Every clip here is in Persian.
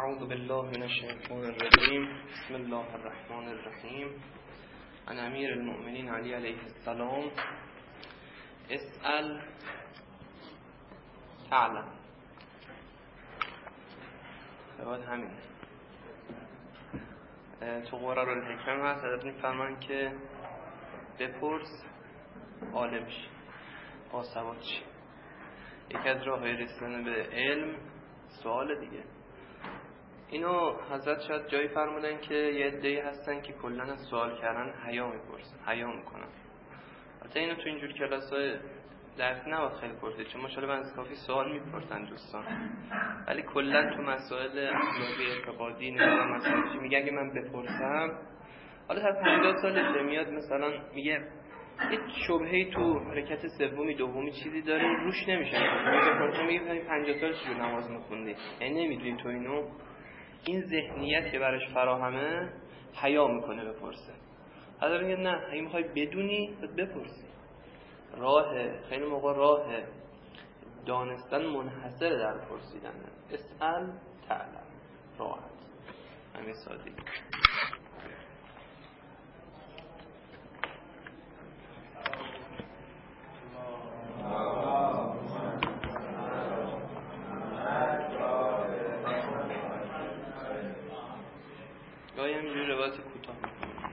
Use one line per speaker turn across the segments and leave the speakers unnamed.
اعوذ بالله من الشیطان الرجیم. بسم الله الرحمن الرحیم. عن امیر المؤمنین علی علیه السلام. اسأل تعلم. خیلی همین تو قرار الحکم هست. حضرت میفرمان که بپرس عالم شی، باسواد شی. یکی از راه رسیدن به علم سوال دیگه. اینو حضرت شاید جایی فرمودن که یه عده‌ای هستن که کلاً از سوال کردن حیا میکنن. البته اینو تو اینجور کلاس‌های درس نباید خیلی پرسید، چون ماشاءالله من از کافی سوال میپرسن دوستان، ولی کلاً تو مسائل اخلاقی اعتقادی نمیدونم مسائلی میگه اگه من بپرسم، حالا تا 50 سالشه میاد مثلا میگه یه شبهه‌ای تو رکعت سومی دومی چیزی داره روش نمیشه میگه 50 سال چجور نماز میخوندی، یعنی نمیدونی تو اینو. این ذهنیت که براش فراهمه حیا میکنه بپرسه. حالا میگه نه، اگه میخوای بدونی بپرسی. خیلی موقع راه دانستن منحصر در پرسیدنه. اسأل تعلم. راحت همین سادگی. گاهی همینجوری روایت کوتاه میکنم.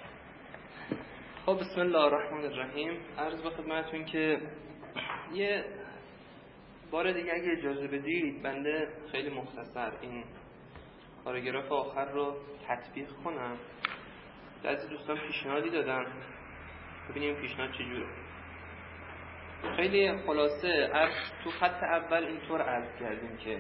خب بسم الله الرحمن الرحیم. عرض به خدمتتون که یه بار دیگه اگه اجازه بدید بنده خیلی مختصر این پاراگراف آخر رو تطبیق کنم. بعضی دوستان پیشنهادی دادن، ببینیم پیشنهاد چجوره. خیلی خلاصه تو خط اول اینطور عرض کردیم که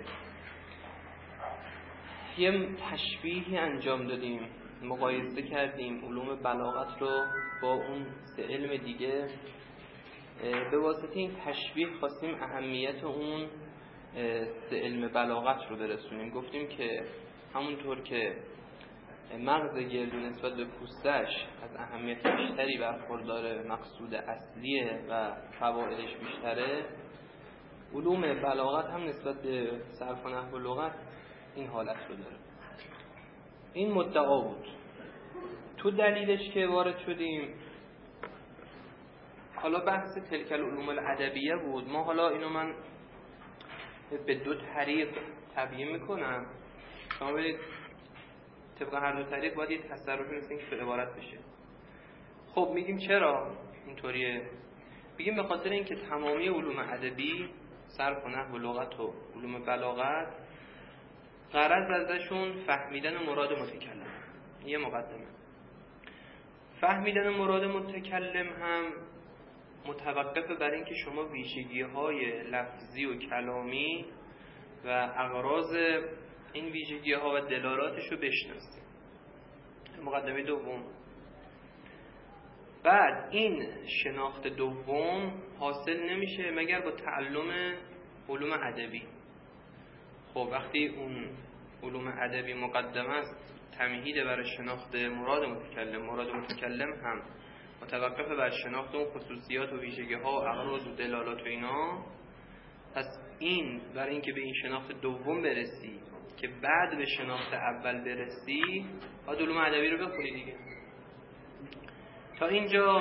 یه تشبیهی انجام دادیم، مقایسه کردیم علوم بلاغت رو با اون سه علم دیگه. به واسطه این تشبیه خواستیم اهمیت اون سه علم بلاغت رو برسونیم. گفتیم که همونطور که مغز گردو نسبت به پوستش از اهمیت بیشتری برخورداره، مقصود اصلیه و فوایدش بیشتره، علوم بلاغت هم نسبت به صرف و نحو و لغت این حالت رو داره. این مدعا بود. تو دلیلش که وارد شدیم، حالا بحث تلک العلوم الادبیه بود. ما حالا اینو من به دو طریق تبیین میکنم، شما برید طبق هر دو طریق باید یه تصرفی مثل این که تو عبارت بشه. خب میگیم چرا اینطوریه؟ بگیم به خاطر اینکه تمامی علوم ادبی، صرف و نحو و لغت و علوم بلاغت، غرض ازشون فهمیدن مراد متکلم. یه مقدمه. فهمیدن مراد متکلم هم متوقف بر اینکه شما ویژگی‌های لفظی و کلامی و اغراض این ویژگی‌ها و دلالاتش رو بشناسید. مقدمه دوم. بعد این شناخت دوم حاصل نمیشه مگر با تعلم علوم ادبی. خب وقتی اون علوم ادبی مقدمه است، تمهید برای شناخت مراد متکلم هم متوقف بر شناخت اون خصوصیات و ویژگی‌ها و اغراض و دلالات و اینا. پس این برای اینکه به این شناخت دوم برسی که بعد به شناخت اول برسی، باید علوم ادبی رو بخونی دیگه. تا اینجا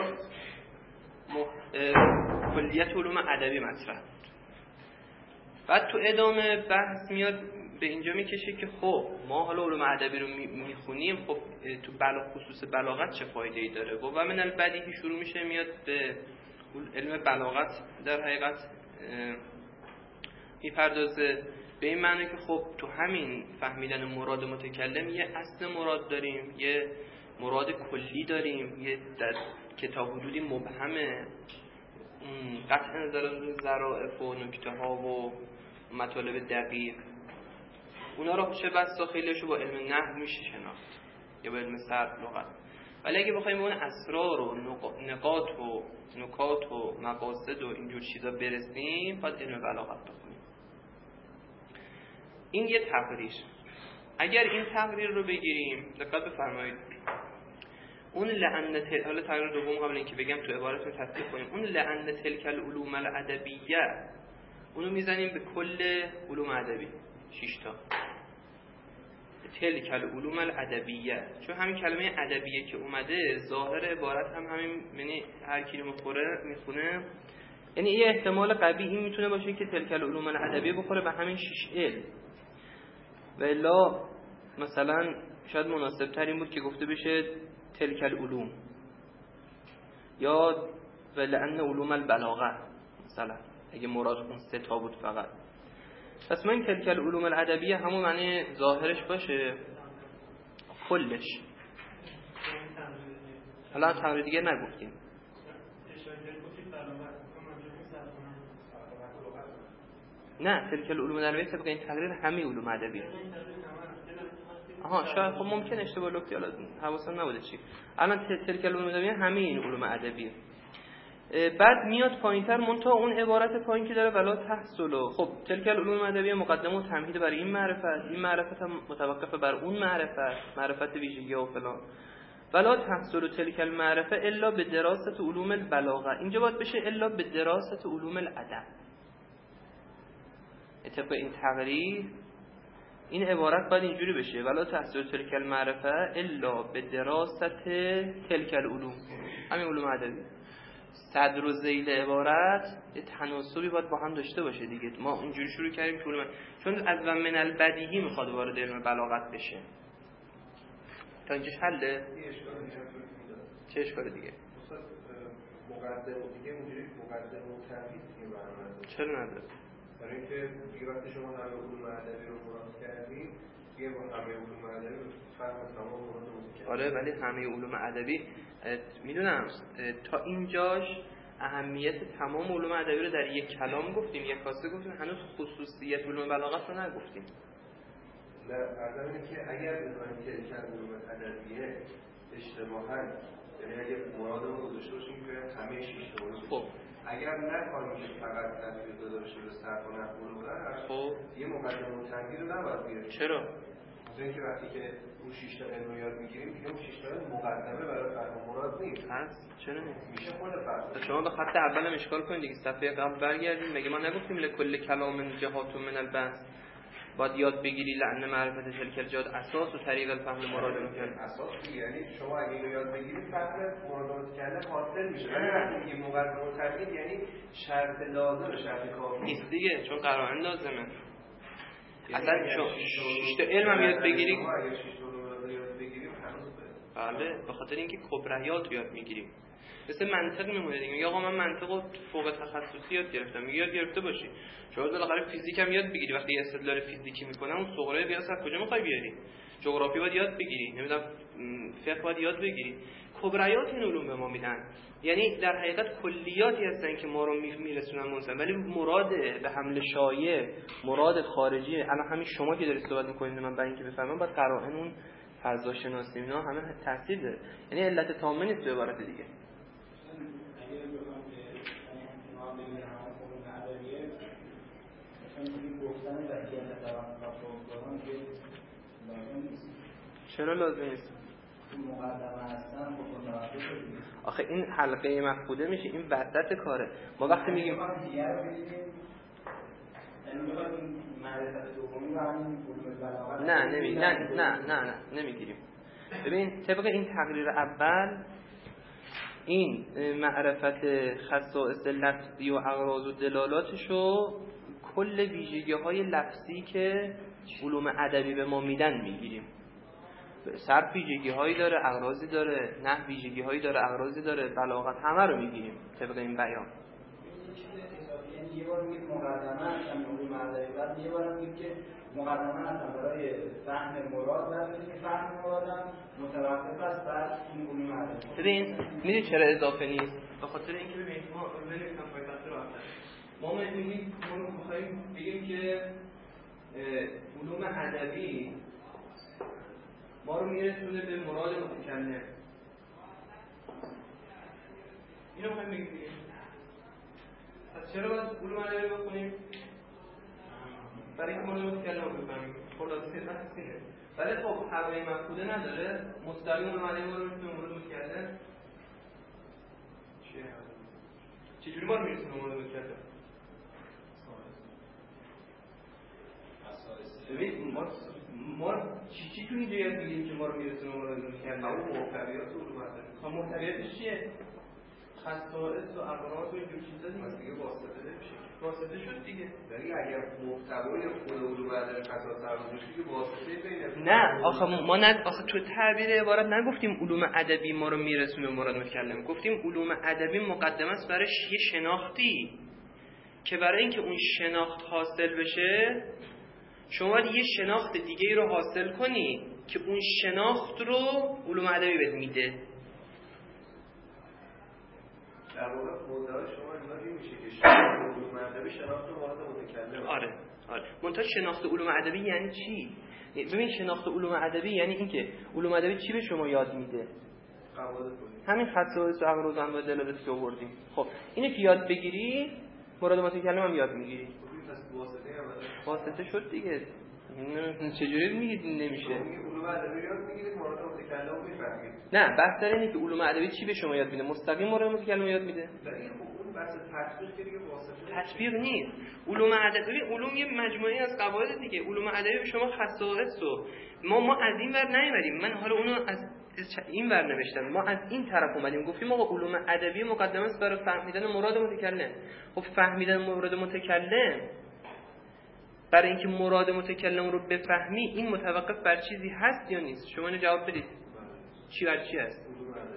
کلیت علوم ادبی مطرح بود. بعد تو ادامه بحث میاد به اینجا میکشه که خب ما حالا علوم ادبی رو میخونیم، خب تو خصوص بلاغت چه فایده ای داره؟ و من البدیهی شروع میشه، میاد به علم بلاغت در حقیقت میپردازه به این معنی که خب تو همین فهمیدن مراد متکلم یه اصل مراد داریم، یه مراد کلی داریم، یه در کتاب حدودی مبهمه، قطع نظر از ظرافت و نکته ها و مطالب دقیق، اونا رو چه بسا خیلیشو با علم نحو میشه شناخت یا با علم صرف لغت. ولی اگه بخوایم به اون اسرار و نقاط و نکات و مقاصد و اینجور چیزا برسیم، باید علم بلاغت بخونیم. این یه تقریر. اگر این تقریر رو بگیریم، دقت بفرمایید، اون حالا تقریر دوم قبل اینکه بگم تو عبارتون تطبیق کنیم، اون لعن تلک العلوم الادبیه، اونو میزنیم به کل علوم ادبی 6 تا. تلک العلوم الادبیه، چون همین کلمه ادبیه که اومده ظاهر عبارت هم همین، یعنی هر کی میخونه یعنی یه احتمال قوی این میتونه باشه که تلک العلوم الادبیه بخوره به همین 6 علم. و الا مثلا شاید مناسب تر این بود که گفته بشه تلک العلوم یا ولأن علوم البلاغه مثلا، اگه مراد اون 3 تا بود فقط. پس من تلک العلوم الادبیه همون معنی ظاهرش باشه کلش. حالا تمرین دیگه نگفتیم. نه تلک العلوم الادبیه طبق این تقریر همه علوم ادبیه. آها شاید خب ممکن اشتباه لفظی، حالا حواسم نبوده چی. الان تلک العلوم الادبیه همه این علوم ادبیه. بعد میاد پایینتر منتها اون عبارت پایین که داره ولا تحصل. خب تلک العلوم الادبیه مقدمه و تمهید برای این معرفت هم متوقف بر اون معرفت ویژگی و فلان. ولا تحصل تلک المعرفه الا به دراسه علوم البلاغه. اینجا باید بشه الا به دراسه علوم الادب. طبق این تقریر این عبارت باید اینجوری بشه ولا تحصل تلک المعرفه الا به دراسه تلک العلوم، همین علوم ادبی. صدر و ذیل عبارت یه تناسبی باید با هم داشته باشه دیگه. ما اینجوری شروع کردیم که چون از من البدیهی میخواد وارد علم بلاغت بشه. تا اینجاش حله؟ چه اشکال دیگه؟
مقدمه دیگه اونجوری مقدمه و تمهید دیگه برنامه
چرا نداره؟
برای اینکه دیگه وقتی شما همه علوم ادبی رو مراد کردید دیگه با همه علوم ادبی فهم تمام مراد رو.
آره ولی همه علوم ادبی میدونم تا اینجاش اهمیت تمام علوم ادبی رو در یک کلام گفتیم، یک کاسه گفتیم، هنوز خصوصیت علوم بلاغت رو نگفتیم.
نه عرضم اینه که اگر بخوایم تلک علوم ادبیه اشتباهاً، یعنی اگه مراد رو گذاشته باشیم که همه 6 تا علوم، خب اگر نکنیم که فقط تفریق داده بشه به صرف و نحو بودن، خب یه مقدمه و تمهید رو نباید بیاریم.
چرا؟
مثلا اینکه وقتی که اون 6 تا علم رو یاد میگیریم دیگه اون 6 تا علم مقدمه برای فهم مراد نیست.
چرا نیست؟
میشه خود فرق.
شما به خط اولم اشکال کنید دیگه، صفحه قبل برگردیم. مگه ما نگفتیم لکل کلام جهات من البحث باید یاد بگیری لعن معرفت تلک الجهات اساس و طریق الفهم مراد رو کرد.
اساس یعنی شما اگه اینو یاد بگیرید فهم مراد کردن حاصل میشه. ولی وقتی میگه مقدمه و تمهید یعنی شرط لازم، شرط کافی
نیست دیگه، چون قرائن لازمه. اصلا شما 6 تا علم هم یاد بگیری،
اگه 6 تا علم یاد بگیریم هنوز
بله، به خاطر اینکه کبریات یاد میگیریم. مثل منطق میمونه دیگه. میگه آقا من منطقو فوق تخصصی یاد گرفتم. میگه یاد گرفته باشی. شما بالاخره فیزیک هم یاد بگیری. وقتی استدلال فیزیکی میکنم اون صغرای قیاس از کجا میخوای بیاری؟ جغرافی باید یاد بگیری، نمیدونم فقه باید یاد بگیری. کبریات این علوم به ما میدن. یعنی در حقیقت کلیاتی هستن که ما رو میرسونن منصف، ولی مراد به حمل شایع، مراد خارجی، الان همین شما که دارید صحبت میکنید من برای اینکه بفهمم باید قرائن اون فضا شناسی اینا همه تاثیر داره. یعنی علت تامه نیست به عبارت دیگه. چرا لازم نیست؟ آخه این حلقه مفقوده میشه، این وسط کاره. ما وقتی میگیم نه نمیگیریم. ببین طبق این تقریر اول این معرفت خصائص لفظی و اغراض و دلالاتشو کل ویژگی‌های لفظی که علوم ادبی به ما میدن میگیریم. صرف ویژگی‌هایی داره، اغراضی داره، نحو ویژگی‌هایی داره، اغراضی داره، بلاغت، همه رو میگیریم طبق این بیان.
یه بار میگه مقدمه هستن علوم ادبی، بعد یه بار میگه که مقدمه هستن برای فهم مراد، بعد میگه که فهم مرادم متوقف است بر این علوم ادبی.
ببین میدونی چرا اضافه نیست؟ به خاطر اینکه ببین ما نمی‌تونم پایبند رو اصلا ما میگیم ما می‌خوایم بگیم که علوم ادبی ما رو میرسونه به مراد متکلم. اینو می‌خوایم بگیم دیگه. پس چرا باید علوم ادبی بخونیم؟ برای اینکه مراد متکلم رو بفهمیم. خلاصه بحثه. ولی خب حلقه مفقوده نداره، مستقیم علوم ادبی ما رو میرسونه به مراد متکلم. چجوری ما رو میرسونه به مراد متکلم؟ ببین ما چی تو اینجا یاد میگیریم که ما رو میرسونه به مراد متکلم؟
اون محتویات علوم ادبی.
خب محتویاتش چیه؟ خصائص و اغراض و اینجور چیزا
دیگه واسطه نمیشه.
واسطه شد دیگه.
یعنی اگر محتوای خود علوم ادبی خصائص اغراض دیگه واسطه بین.
نه آخه ما آخه تو تعبیر عبارت نگفتیم علوم ادبی ما رو میرسونه به مراد متکلم. گفتیم علوم ادبی مقدمه است برای یه شناختی که برای اینکه اون شناخت حاصل بشه شما باید یه شناخت دیگه ای رو حاصل کنی که اون شناخت رو علوم ادبی بهت میده.
در واقع مدعای شما اینطوری میشه که شناخت علوم ادبی شناخت مراد متکلم.
آره. منتها شناخت علوم ادبی یعنی چی؟ ببین شناخت علوم ادبی یعنی اینکه علوم ادبی چی به شما یاد میده؟ همین خصائص و اغراض هم دلالت که آوردیم. خب اینو که یاد بگیری مراد متکلم هم یاد میگیری. واسطه شد دیگه. چجوری میگید نمیشه؟
علوم ادبی یاد میگیرید مراد متکلم میفهمید.
نه بحث در اینه که علوم ادبی چی به شما یاد میده؟ مستقیم مراد متکلم یاد میده؟
ولی خب اون بحث تطبیق که دیگه واسطه
تطبیق نیست. علوم ادبی علوم یه مجموعه از قواعد دیگه. علوم ادبی به شما خصائص و ما از این ور نیومدیم. من حالا اونو از این ور نوشتم. ما از این طرف اومدیم گفتیم آقا علوم ادبی مقدمه است برای فهمیدن مراد متکلم. خب فهمیدن مراد متکلم برای اینکه مراد متکلم رو بفهمی این متوقف بر چیزی هست یا نیست؟ شما اینو جواب بدید. چی بر چی هست؟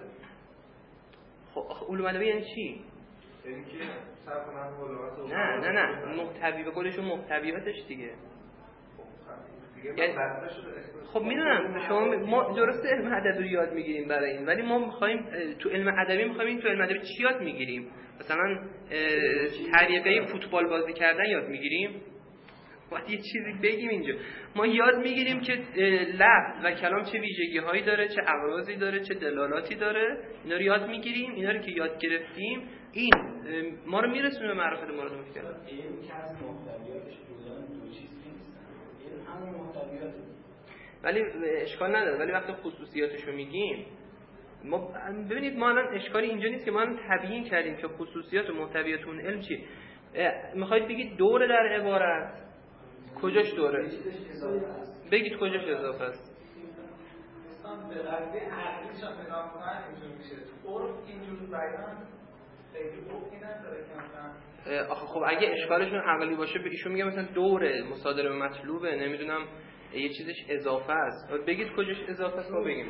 خب علوم ادبی یعنی چی؟
یعنی که صرف نحو و لغت
نه محتوی به قولشون محتویاتش دیگه. یعنی خب میدونم شما ما درسته علم ادبی رو یاد میگیریم برای این، ولی ما میخوایم تو علم ادبی تو علم ادبی چی یاد میگیریم؟ مثلا طریقه فوتبال بازی کردن یاد میگیریم؟ باید یه چیزی بگیم اینجا. ما یاد میگیریم که لفظ و کلام چه ویژگی هایی داره، چه اغراضی داره، چه دلالاتی داره. اینا رو یاد میگیریم. اینا رو که یاد گرفتیم این ما رو میرسونه به معرفت مراد متکلم.
این که از محتویاتش دو چیز نیستن. این همون محتویات.
ولی اشکال نداره. ولی وقتی خصوصیاتش رو میگیم ما ببینید ما الان اشکالی اینجا نیست که ما الان تبیین کردیم که خصوصیات و محتویات اون علم چیه. میخواید بگید دوره در عبارت کجاش دوره؟ بگید کجاش اضافه است؟
به قضیه عقلیش هم نگاه کنن اینجور میشه. عرف اینجور بیان خیلی عرفی نداره که مثلا
آخه خب اگه اشکالشون عقلی باشه به ایشون میگه مثلا دوره مصادره به مطلوبه نمیدونم یه چیزش اضافه است. بگید کجاش اضافه است ما بگیم.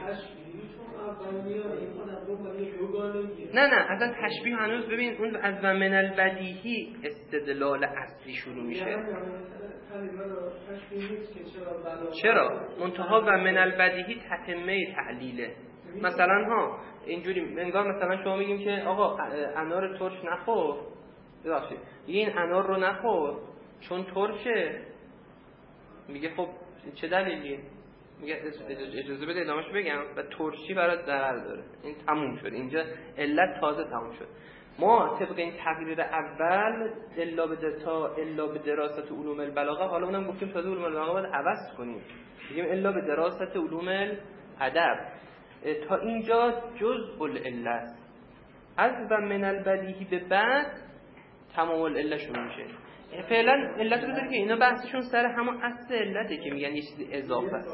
نه اصلا تشبیه هنوز ببین اون از و من البدیهی استدلال اصلی شروع میشه. چرا؟ منتها و من البدیهی تتمه تعلیله. مثلا اینجوری انگار مثلا شما میگیم که آقا انار ترش نخور، ببخشید این انار رو نخور چون ترشه. میگه خب چه دلیلیه؟ میگه اجازه بده ادامه‌شو بگم. و ترشی برات ضرر داره. این تموم شد. اینجا علت تازه تموم شد. ما طبق این تقریر اول الا به دراست علوم البلاغه، حالا اونم گفتیم تازه علوم البلاغه باید عوض کنیم، میگیم الا به دراست علوم الادب. تا اینجا جزء العله است. از و من البدیهی به بعد تمام العله شروع میشه. فعلا علت رو بذاری که اینا بحثشون سر همون اصل علته که میگن یه چیزی اضافه است.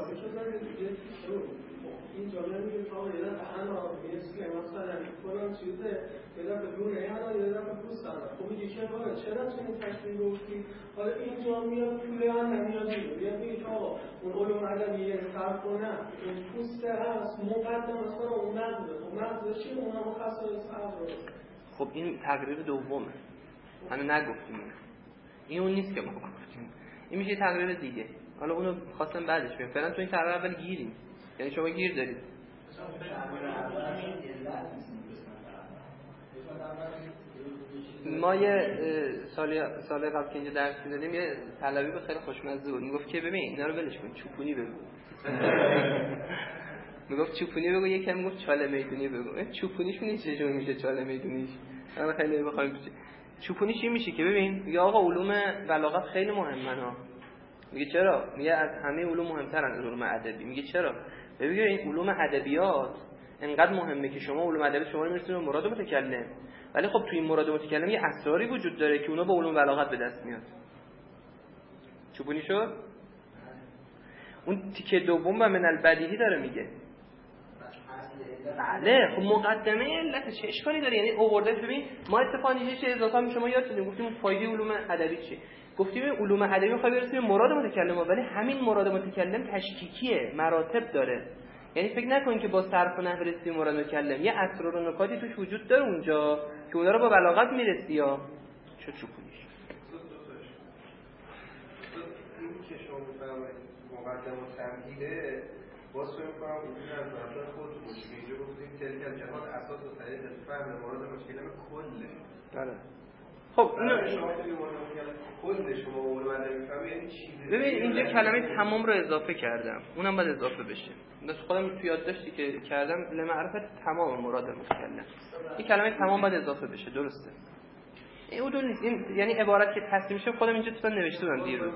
این جمله میگه تا یه دفعه انا میگه که مثلا فلان چیزه یه دفعه دونه انا یه دفعه پوست انا. خب میگه چرا تو این تشبیه گفتی؟ حالا اینجا میاد طول انا میاد میگه که آقا اون علوم ادبی یه فرق کنه این پوست هست مقدم مثلا اون مغز چی اونها خصائص اغراض.
خب این تقریر دومه. هنوز نگفتیم. این اون نیست که ما گفتیم. این میشه تقریر دیگه. حالا اونو خواستم بعدش بگم. فعلا تو این تقریر اول گیریم. یعنی شما گیر دارید. ما یه سال قبل که اینجا درس می‌دادیم یه طلبی به خیلی خوشمزه بود. میگفت که ببین اینا رو ولش کن، چوپونی بگو. میگفت چوپونی بگو، یکم میگفت چاله میدونی بگو. چوپونیشون این چجوری میشه چاله میدونیش؟ من خیلی بخوام چوپونیش این میشه که ببین میگه آقا علوم بلاغت خیلی مهمن ها. میگه چرا؟ میگه از همه علوم مهمترن علوم ادبی. میگه چرا؟ ببین این علوم ادبیات انقدر مهمه که شما علوم ادبی شما رو میرسونه به مراد متکلم، ولی خب توی این مراد متکلم یه اسراری وجود داره که اونا با علوم بلاغت به دست میاد. چوپونی شد؟ اون تیکه دوم و من البدیهی داره میگه. بله خب مقدمه علت چه اشکالی داره؟ یعنی آورده. ببین ما اتفاقا یه چیز اضافه میشه، ما یاد دادیم گفتیم فایده علوم ادبی چیه. گفتیم علوم ادبی میخواد برسه به مراد متکلم، ولی همین مراد متکلم تشکیکیه، مراتب داره. یعنی فکر نکنین که با صرف و نحو رسیدی مراد متکلم، یه اسرار و نکاتی توش وجود داره اونجا که اونها رو با بلاغت میرسی. یا چه چوپونیش
این که شما بفرمایید مقدم و تمهیده باز فهم کنم وجود از نظر خودتون باشه که اینجا گفتیم تلک جهان اساس و طریق فهم مراد متکلم کله.
بله خب اینو
شما که مراد متکلم کل شما اول بعد میفهمید یعنی چیزی.
ببین اینجا کلمه تمام رو اضافه کردم، اونم باید اضافه بشه. مثلا خودم تو یادداشتی که کردم لمعرفت تمام مراد متکلم، این کلمه تمام باید اضافه بشه. درسته این اون نیست، این یعنی عبارت که تصمیم میشه خودم اینجا تو نوشته بودم دیروز.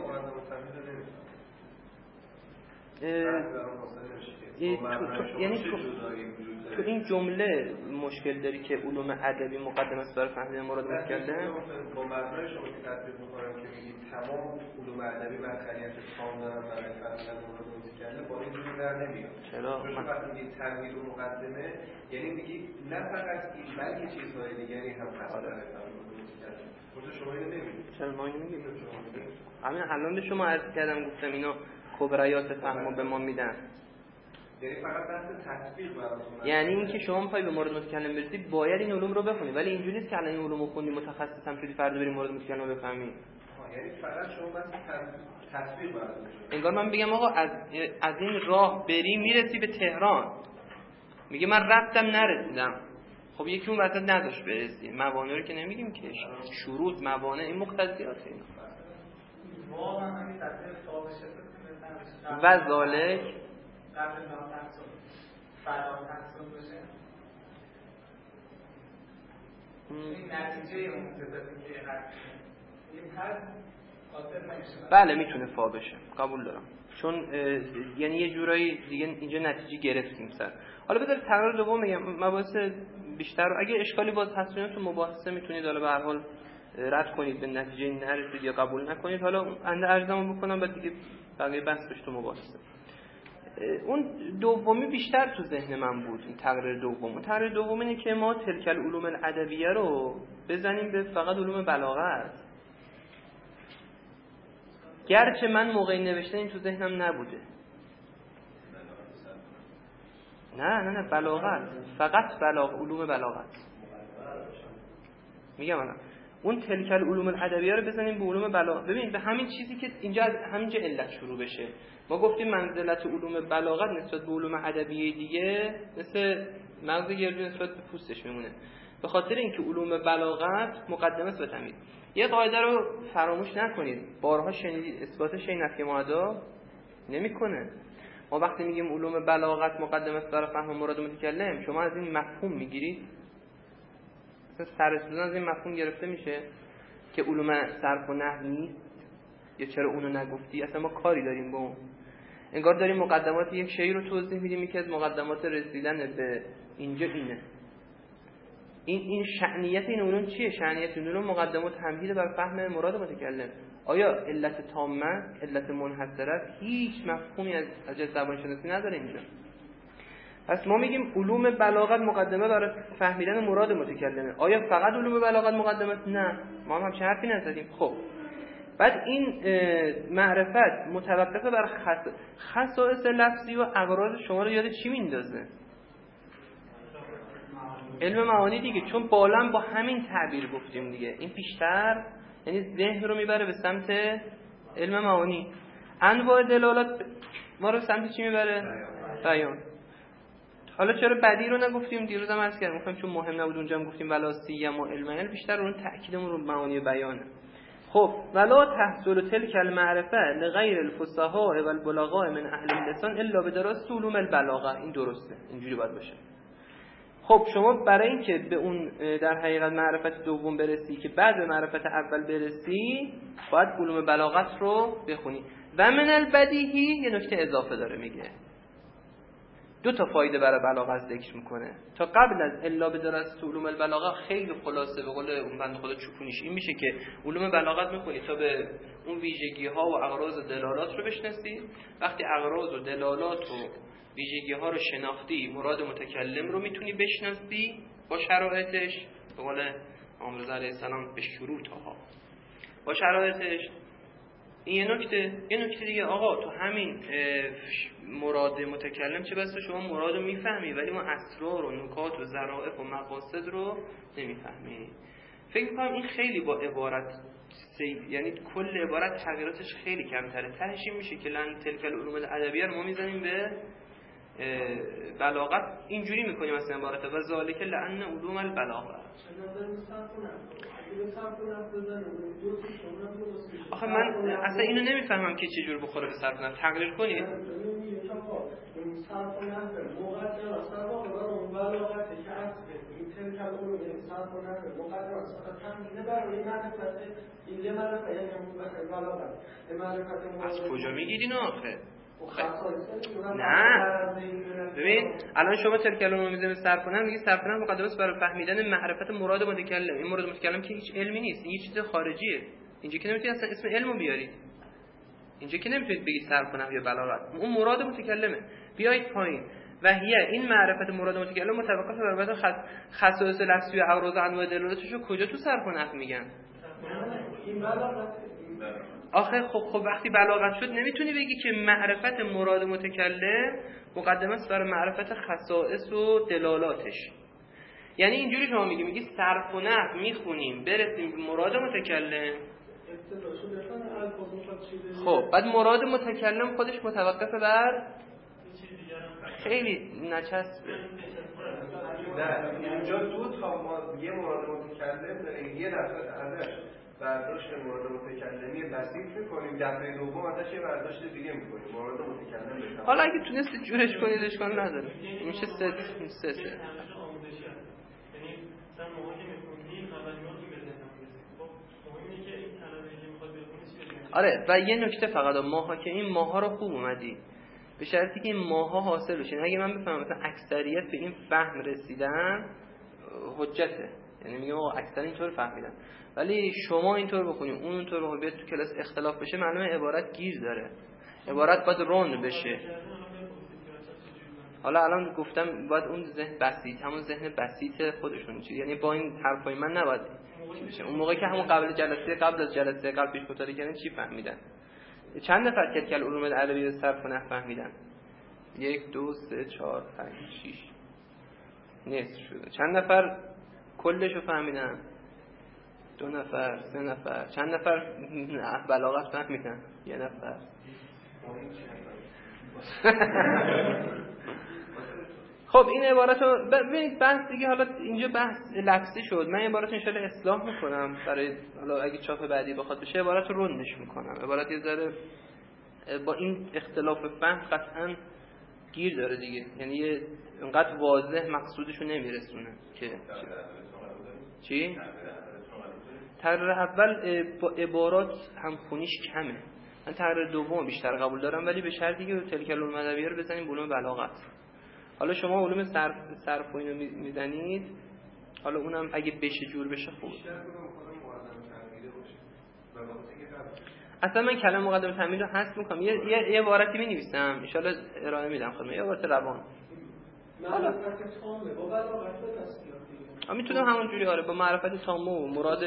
یعنی تو این جمله مشکل داری که علوم ادبی مقدمه است برای فهمیدن مراد متکلم.
با معنای شما که تطبیق می‌کنم که میگید تمام علوم ادبی برخلاف تام دارن برای فهمیدن مراد متکلم، با این جمله در نمیاد.
چرا؟
چون وقتی میگید تمهید و مقدمه یعنی میگید نه فقط این بلکه چیزهای دیگری هم هست برای فهمیدن مراد متکلم. خود شما اینو نمیگید.
چرا ما اینو میگیم؟ همین الان به شما عرض کردم گفتم اینو کبریات فهمو به ما میدن.
یعنی فقط بحث تطبیق براتون،
یعنی اینکه شما میخوای به مورد متکلم برسی باید این علوم رو بخونی، ولی اینجوری نیست که الان این علومو خوندی متخصص هم شدی فردا بریم مورد متکلم رو بفهمی.
یعنی فقط شما بس تطبیق براتون.
انگار من بگم آقا از این راه بری میرسی به تهران، میگه من رفتم نرسیدم. خب یکی اون وسط نداشت برسی، موانع رو که نمیگیم که شروط موانع این مقتضیات اینا.
واقعا همین تطبیق فاحشه
و ذالک
قبل ناتحصیل فردا تحصیل بشه این نتیجه اون صفتی که این هر خاطر نمیشه.
بله میتونه فا بشه، قبول دارم، چون یعنی یه جورایی دیگه اینجا نتیجه گرفتیم سر. حالا بذارید تقرار دوم میگم، مباحث بیشتر اگه اشکالی باز هست تو مباحثه میتونید حالا به هر حال رد کنید، به نتیجه نرسید یا قبول نکنید. حالا انده ارزمو بکنم بعد دیگه بقیه بحث بشه تو مباحثه. اون دومی بیشتر تو ذهن من بود، این تقریر دوم. اون تقریر دوم اینه که ما تلک العلوم الادبیه رو بزنیم به فقط علوم بلاغت، گرچه من موقع نوشتن این تو ذهنم نبوده. نه بلاغت، فقط علوم بلاغت میگم الان. اون تلک العلوم الادبیه رو بزنیم به علوم بلاغت. ببین به همین چیزی که اینجا از همینجا علت شروع بشه. ما گفتیم منزلت علوم بلاغت نسبت به علوم ادبیه دیگه مثل مغز گردو نسبت به پوستش میمونه، به خاطر اینکه علوم بلاغت مقدمه است به تمهید. یه قاعده رو فراموش نکنید، بارها شنیدید، اثبات شیء نفی معدا نمیکنه. ما وقتی میگیم علوم بلاغت مقدمه است برای فهم مراد متکلم، شما از این مفهوم میگیرید، سررسیدن از این مفهوم گرفته میشه که علوم صرف و نحو نیست یا چرا اونو نگفتی، اصلا ما کاری داریم با اون. انگار داریم مقدمات یک شی رو توضیح میدیم که از مقدمات رسیدن به اینجا اینه. این شأنیت این علوم چیه؟ شأنیت این علوم مقدمات تمهید بر فهم مراد متکلم. آیا علت تامه، علت منحصره، هیچ مفهومی از زبان شناسی نداره اینجا. پس ما میگیم علوم بلاغت مقدمه برای فهمیدن مراد متکلمه. آیا فقط علوم بلاغت مقدمه است؟ نه، ما هم همچین حرفی نزدیم. خب بعد این معرفت متوقفه بر خصائص لفظی و اغراض شما رو یاد چی میندازه؟ علم معانی دیگه، چون بالا با همین تعبیر گفتیم دیگه. این بیشتر یعنی ذهن رو میبره به سمت علم معانی. انواع دلالات ما رو سمت چی میبره؟ بیان. حالا چرا بدی رو نگفتیم؟ دیروز هم عرض کردم چون مهم نبود اونجا هم گفتیم ولا سیما علم علم، بیشتر اون تاکیدمون رو معانی بیانه. خب ولا تحصل تلک المعرفه لغیر الفصحاء و البلغاء من اهل اللسان الا بدراسه علوم البلاغه. این درسته، اینجوری باید باشه. خب شما برای اینکه به اون در حقیقت معرفت دوم برسی که بعد به معرفت اول برسی باید علوم بلاغت رو بخونی. و من البدیهی یه نکته اضافه داره میگه، دو تا فایده برای بلاغت ذکر میکنه. تا قبل از الا بدرس تو علوم البلاغه خیلی خلاصه به قول اون بنده خدا چوپونیش این میشه که علوم بلاغت میخونی تا به اون ویژگی ها و اغراض و دلالات رو بشناسی. وقتی اغراض و دلالات و ویژگی ها رو شناختی، مراد متکلم رو میتونی بشناسی با شرایطش، به قول امام رضا علیه السلام به شروطها، با شرایطش. این یه نکته دیگه آقا، تو همین مراد متکلم چه بسته شما مراد رو میفهمی ولی ما اسرار و نکات و ظرافت و مقاصد رو نمیفهمی. فکر میکنم این خیلی با عبارت یعنی کل عبارت تغییراتش خیلی کمتره. تهش این میشه که لن تلک العلوم الادبیه رو ما میزنیم به بلاغت، اینجوری میکنیم مثلا عبارت و ذالک لان علوم البلاغه. آخه من اصلا اینو نمیفهمم که چه جور بخوره به صرف نحو. تقریر کنید. از کجا میگیرین آخه؟ نه ببین الان شما ترکلون رو میزنید صرف کنن، میگی صرف کنن مقدمه است برای فهمیدن معرفت مراد متکلم. این مراد متکلم که هیچ علمی نیست، این یه چیز خارجیه. اینجا که نمیتونید اصلا اسم علمو بیارید، اینجا که نمیتونید بگید صرف کنن یا بلاغت، اون مراد متکلمه. بیایید پایین و هیه این معرفت مراد متکلم متوقف بر بعد خصائص لفظی و اغراض و انواع دلالاتش رو کجا تو صرف و نحو میگن؟
این بلاغت.
آخه خب وقتی بلاغت شد نمیتونی بگی که معرفت مراد متکلم مقدمه است برای معرفت خصائص و دلالاتش. یعنی اینجوری شما میگی صرف و نحو میخونیم برسیم به مراد متکلم. خب بعد مراد متکلم خودش متوقف بر خیلی نچسبه.
نه اینجا دو تا یه مراد متکلم داره، یه دفعه ازش برداشت مراد متکلمی بسیط میکنیم، دفعه دوم ازش یه برداشت دیگه میکنیم مراد متکلم بشن.
حالا اگه تونستی جورش کنید اشکال نداره، میشه سه.
یعنی مثلا موقعی که میخونی خبریات رو بزنم. خب مهمه که این کلمه‌ای که میخواد بخونی.
آره و یه نکته فقط ماها که این ماها رو خوب اومدی به شرطی که این ماها حاصل بشه. اگه من بفهمم مثلا اکثریت به این فهم رسیدن حجته، یعنی میگم آقا اکثر اینطور فهمیدن، ولی شما اینطور بخونیم اون اونطور بخونیم بیاد تو کلاس اختلاف بشه معلومه عبارت گیر داره، عبارت باید روند بشه. حالا الان گفتم باید اون ذهن بسیط، همون ذهن بسیط خودشون چیه، یعنی با این حرفای من نباید چی اون موقع که همون قبل از جلسه قبل پیش گفتاری کردن چی فهمیدن. چند نفر کل علوم العربی صرف و نحو فهمیدن؟ 1 2 3 4 5 6 نصف شده. چند نفر کلشو فهمیدن؟ 2 نفر 3 نفر. چند نفر بلاغت فهمیدن؟ 1 نفر. خب این عبارت رو ببینید بحث دیگه، حالا اینجا بحث لفظی شد، من عبارت ان شاءالله اصلاح میکنم برای حالا اگه چاپ بعدی بخواد بشه عبارت رو رندش میکنم. عبارت یه ذره با این اختلاف فهم قطعا گیر داره دیگه، یعنی اینقدر واضح مقصودشو نمیرسونه که چی؟ تغییر اول با عبارات همخونیش کمه، من تغییر دوم بیشتر قبول دارم، ولی به شرطی که تلک علوم الادبیه رو بزنیم علوم بلاغت. حالا شما علوم صرف و اینو میزنید، حالا اونم اگه بشه جور بشه خوب. اصلا من کلمه مقدمه تمهید رو حذف میکنم، یه عبارتی می‌نویسم ان شاءالله ارائه میدم خودم، یه عبارت روان. حالا میتونم همون جوری آره با معرفت تامه و مراد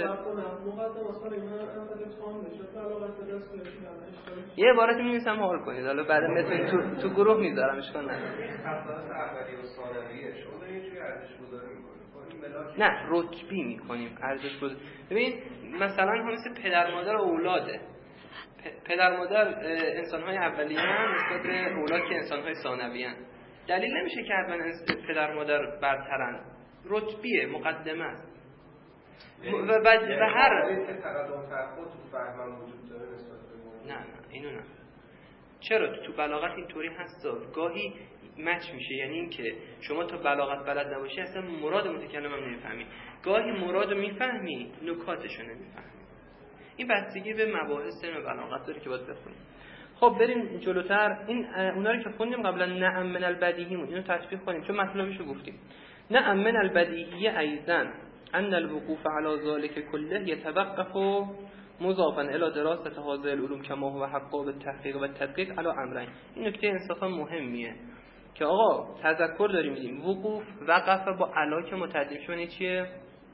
یه عبارتی می‌نویسم حال کنید، حالا بعدا میتونید تو گروه میذارم اشکال نداره.
خصائص اولیه و ثانویه شما یه جوری ارزش گذاری می‌کنید.
نه رتبی می‌کنیم ارزش گذاری. ببین مثلا همین پدر مادر و اولاده. پدر مادر انسان‌های اولیه‌ان نسبت به اولاد که انسان‌های ثانویه‌ان. دلیل نمیشه که حتما پدر مادر برترن، رتبیه، مقدمه است. و بعد به هر
تقدم تأخر تو فهم وجود داره نسبت به
نه اینو نه. چرا تو بلاغت اینطوری هست؟ گاهی مچ میشه، یعنی این که شما تا بلاغت بلد نباشی اصلا مراد متکلم هم نمیفهمی، گاهی مراد میفهمی نکاتشو نمیفهمی. این بستگی به مباحث علم بلاغت داره که باید بخونید. خب بریم جلوتر. این اونا رو که خوندیم قبلا، نعم من البدیهیمون، اینو تطبیق کنیم چون مطلبشو گفتیم. نعم من البدیهیه ایضا ان الوقوف على ذلك كله يتوقف مضافا الى دراسه هذه العلوم كما هو حق بالتحقیق و تدقیق علی امرین. این نکته انصافا مهمیه که آقا تذکر داریم میدیم. وقف با علا که متعدی شونه چیه؟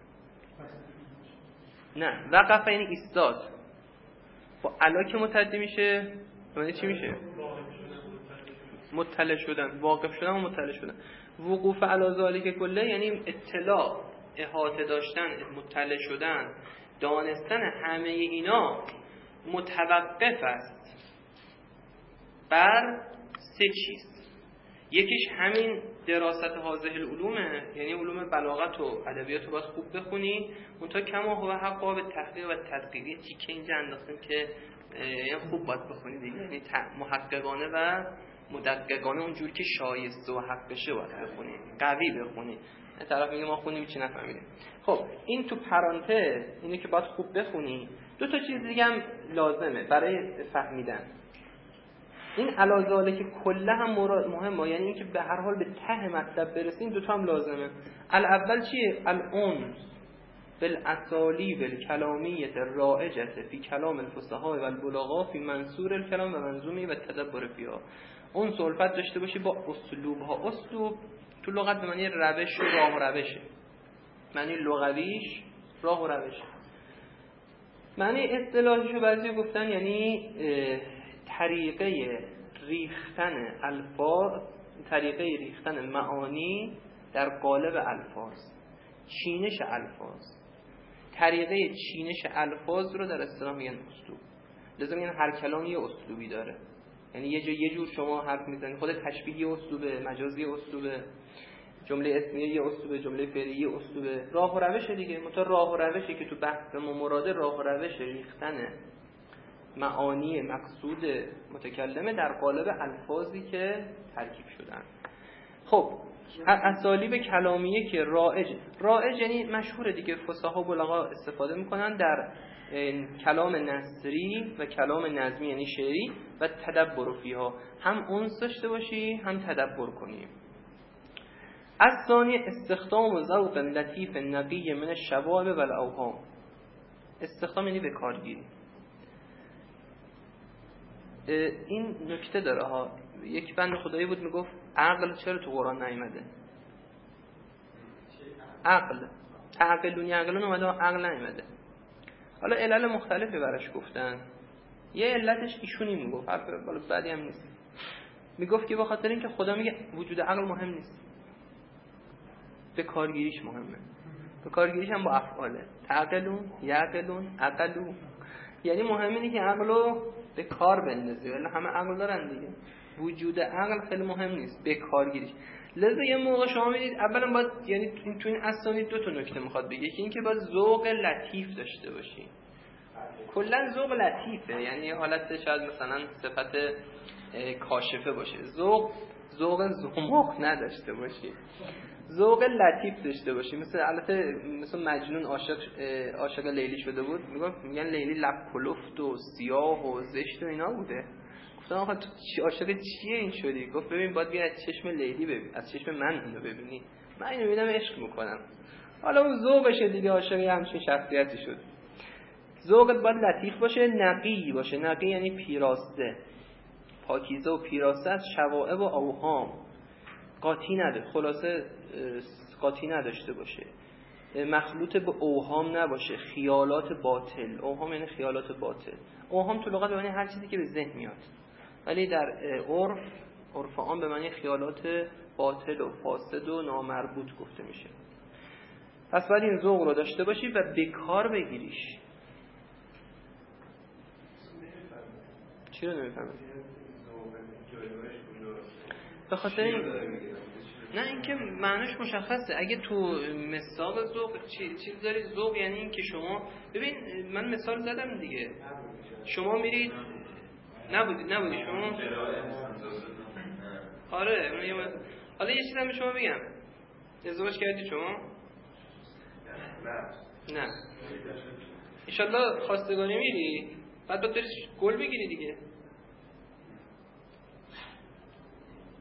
نه، وقف یعنی ایستاد. با علا که متعدی میشه یعنی چی میشه؟ مطلع شدن، واقف شدن و مطلع شدن. وقوف علی ذالک کله یعنی اطلاع، احاطه داشتن، مطلع شدن، دانستن همه اینا متوقف است بر 3 چیز. یکیش همین دراست هذه العلومه، یعنی علوم بلاغت و ادبیات رو باید خوب بخونی. منتها کما هو حق به تحقیق و تدقیقی تیکه اینجا انداختیم که یعنی خوب باید بخونی دیگه، یعنی محققانه و مدققانه اونجور که شایسته و حق بشه باید بخونی، قوی بخونی. طرف میگه ما خوندیم چی نفهمیدیم. خب این تو پرانتز اینه که باید خوب بخونی. 2 تا چیز دیگه هم لازمه برای فهمیدن. این علازاله که کله هم مهمه، یعنی اینکه به هر حال به ته مطلب برسیم. 2 تا هم لازمه. الاول چیه؟ الانس بالاسالیب الکلامیه الرائجه فی کلام الفصحاء و البلغاء فی منصور الکلام و منظومه و تدبر فیها. اون صحبت داشته باشی با اسلوب ها. اسلوب تو لغت به معنی روش و راه و روشه. معنی لغویش راه و روشه. معنی اصطلاحیشو بعضی گفتن یعنی طریقه ریختن الفاظ، طریقه ریختن معانی در قالب الفاظ، چینش الفاظ. طریقه چینش الفاظ رو در اصطلاح میگن اسلوب. لازم میگن هر کلام یه اسلوبی داره. یعنی یه جور شما حرف میزنی، خود تشبیهی اسلوبه، مجازی اسلوبه، جمله اسمیه یه اسلوبه، جمله فعلی یه اسلوبه، راه و روش دیگه. مثلا راه و روشی که تو بحث ما مراده راه و روش ریختن معانی مقصود متکلمه در قالب الفاظی که ترکیب شدن. خب اسالیب کلامیه که رائج یعنی مشهور دیگه، فصحا و بلغا استفاده میکنن در کلام نثری و کلام نظمی یعنی شعری و تدبر فیها، هم انس داشته باشی هم تدبر کنی. از ثانی استخدام و ذوق لطیف نقی من الشوائب و الاوهام. استخدام یعنی به کارگیری. این نکته داره ها. یک بند خدایی بود میگفت عقل چرا تو قرآن نیامده؟ عقل تعقلون یعقلون اومده، عقل نیامده. حالا علل مختلفی براش گفتن. یه علتش ایشونی میگفت، حالا بعدی هم نیست، میگفت که به خاطر اینکه خدا میگه وجود عقل مهم نیست، به کارگیریش مهمه. به کارگیریش هم با افعاله، تعقلون یعقلون عقلون. یعنی مهم اینه که عقلو به کار بندازی، ولی همه عقل دارن دیگه. وجود عقل خیلی مهم نیست، به کارگیریش. لذا یه موقع شما میدید اولا باید، یعنی تو این اسامی 2 تا نکته میخواد بگه. یکی این که باید ذوق لطیف داشته باشی. کلا ذوق لطیفه، یعنی حالت شاید مثلا صفت کاشفه باشه. ذوق زمخ نداشته باشی، ذوق لطیف داشته باشی. مثل مجنون عاشق لیلی شده بود، میگن لیلی لب کلفت و سیاه و زشت و اینا بوده. گفتم آخه تو عاشق چیه این شدی؟ گفت ببین باید بیا از چشم لیلی ببین، از چشم من اینو ببینی، من اینو میبینم عشق میکنم. حالا اون ذوقشه دیگه، عاشق همچین شخصیتی شد. ذوقت باید لطیف باشه، نقی باشه. نقی یعنی پیراسته، پاکیزه و پیراسته از شوائب و اوهام، قاطی نداشته باشه، مخلوط به اوهام نباشه، خیالات باطل. اوهام یعنی خیالات باطل. اوهام تو لغت به معنی هر چیزی که به ذهن میاد، ولی در عرف عام به معنی خیالات باطل و فاسد و نامربوط گفته میشه. پس باید این ذوق رو داشته باشی و به کار بگیریش. چی رو نمیفهمی؟ به خاطر این نه اینکه معنیش مشخصه. اگه تو مثال ذوق چیز داری، ذوق یعنی این که شما ببین، من مثال زدم دیگه، شما میرید نبودی شما. آره حالا یه چیزی هم به شما بگم، ازدواج کردی شما؟ نه انشالله خواستگاری میری، بعد باید بری گل بگیری دیگه.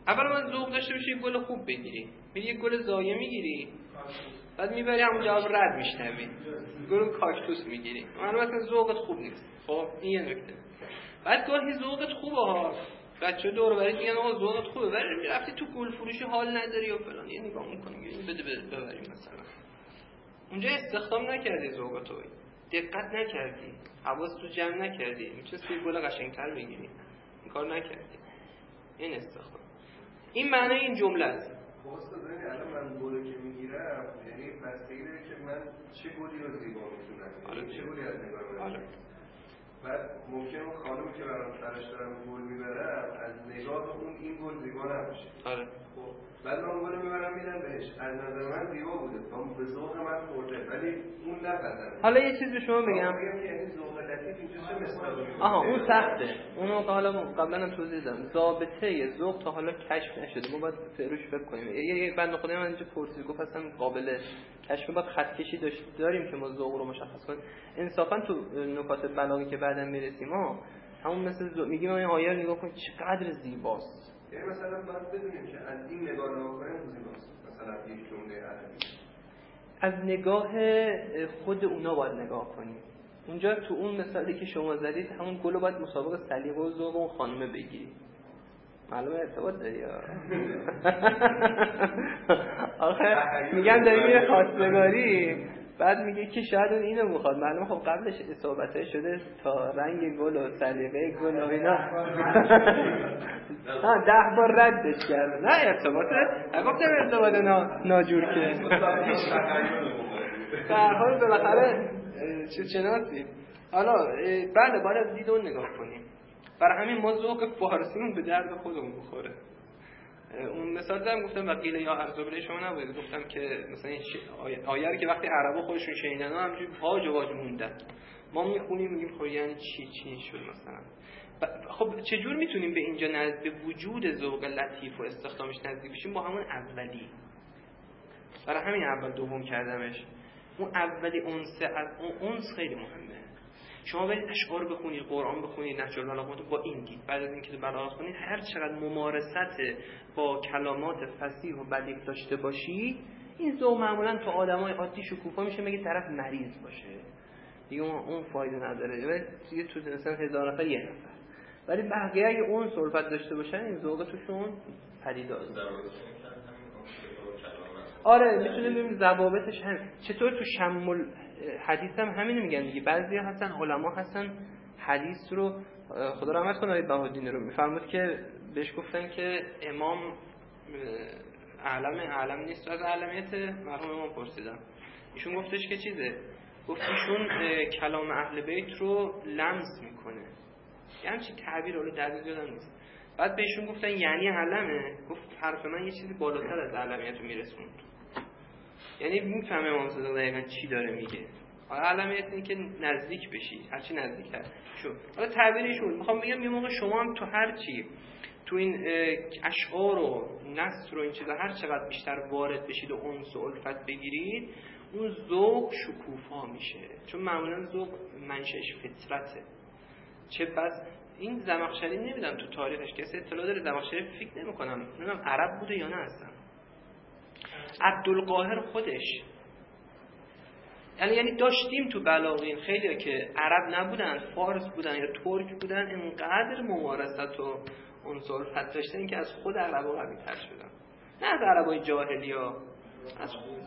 اول من ذوق داشته باشی یک گل خوب بگیری، میری یک گل ضایع میگیری، بعد میبری همون جواب رد میشنوی، گل کاکتوس میگیری. معلومه اصلا ذوقت خوب نیست. خب این یه نکته. بعد گاهی ذوقت خوبه ها، بچه‌ها دور و برت میگن آقا ذوقت خوبه، ولی رفتی تو گل فروشی حال نداری و فلان، یه نگاه میکنی این بده ببریم مثلا. اونجا استخدام نکردی ذوقتو، دقت نکردی، حواست تو جمع نکردی، میتونستی یه گل قشنگتر بگیری، این کار نکردی. این استخدام. این معنی این جمله است.
واسه ببین الان من گلی که میگیرم یعنی بستگی داره که من چه گلی رو زیبا میتونم، چه گلی از نگاه میبرم. بعد ممکنه اون خانمی که برام سرش دارم گل میبرم از نگاه اون این گل زیبا نباشه. خب بعد من گل میبرم میدم بهش، از نظر من زیبا بوده، اون به ذوق من خورده، ولی اون نپسنده.
حالا یه چیز به شما بگم
که یعنی ذوق لطیف اینجا چه مثالی؟
اون سخته. اونو حالا قبلا هم توضیح دادم. ضابطه ذوق تا حالا کشف نشده. ما باید روش فکر کنیم. یه بنده خدای من اینجا پرسید گفت اصلا قابل کشف باید خط کشی داریم که ما ذوق رو مشخص کنیم. انصافا تو نکات بلاغی که بعداً میرسیم همون مثل میگیم این آیه رو نگاه کنید چقدر زیباست.
یعنی مثلا باید بدونیم که از این نگاه کنیم زیباست. مثلا یک جمله عربی
از نگاه خود اونا باید نگاه کنیم. اونجا تو اون مثالی که شما زدید همون گلو باید مسابقه سلیقه و ذوق اون خانمه بگیری. معلومه ارتباط داری یا آخه میگن داری میره خواستگاری، بعد میگه که شاید اون اینو میخواد، معلومه خب قبلش اصابته شده تا رنگ گل و سلیقه گل و اینا 10 بار ردش کرده. نه ارتباطه نگفتم ارتباط ناجور که در حال بالاخره چناسی. حالا بله باید از دید اون نگاه کنیم. برای همین ما ذوق فارسیمون به درد خودمون بخوره. اون مثال دارم گفتم وقیل یا ارزوبله شما نبود، گفتم که مثلا آیه رو که وقتی عربا خودشون شنیدن همینجوری واج واج موندن، ما میخونیم میگیم خب یعنی چی شد مثلا. خب چجور میتونیم به اینجا به وجود ذوق لطیف و استخدامش نزدیک بشیم؟ با همون اولی. برای همین اول دوم کردمش. اون اولی اونس خیلی مهمه. شما برید اشعار بخونید، قرآن بخونید، نهج البلاغه با این دید، بعد از اینکه بلاغت کنید هر چقدر ممارست با کلمات فصیح و بلیغ داشته باشی، این ذوق معمولا تو آدمای عادی شکوفا میشه میگه طرف مریض باشه دیگه، اون فایده نداره. ولی دیگه تو مثلا 1000 نفر یه نفر، ولی بقیه اگه اون صلفت داشته باشن این ذوق توشون پدیدار. آره میتونیم ببینیم ضوابطش هم چطور. تو شمول حدیث هم همین میگن دیگه. بعضی هستن علما هستن حدیث رو خدا رحمت کنه آقای بهاءالدین رو میفرمود که بهش گفتن که امام اعلم نیست. از اعلمیت مرحوم امام پرسیدم، ایشون گفتش که چیزه، گفت ایشون کلام اهل بیت رو لمس میکنه، یعنی چی تعبیر اون دقیق یادم نیست. بعد بهشون گفتن یعنی علمه، گفت حرف من یه چیزی بالاتر از علمیت رو میرسوند، یعنی میفهمه امام صادق دقیقاً چی داره میگه. علمیت این که نزدیک بشی، هرچی نزدیکتر شو. حالا تعبیرشون میخوام بگم یه موقع شما هم تو هر چی تو این اشعار و نثر و این چیزا هر چقدر بیشتر وارد بشید و انس و الفت بگیرید، اون ذوق شکوفا میشه، چون معمولا ذوق منشأش فطرته. چه بس این زمخشری نمیدونم تو تاریخش کسی اطلاع داره، زمخشری فکر نمی‌کنم نمیدونم عرب بوده یا نه اصلا. عبدالقاهر خودش یعنی داشتیم تو بلاغین خیلی که عرب نبودن، فارس بودن یا ترک بودن، اینقدر ممارست و عنصر فت داشتن که از خود عربا قوی‌تر شدن، نه از عربای جاهلی ها، از خود.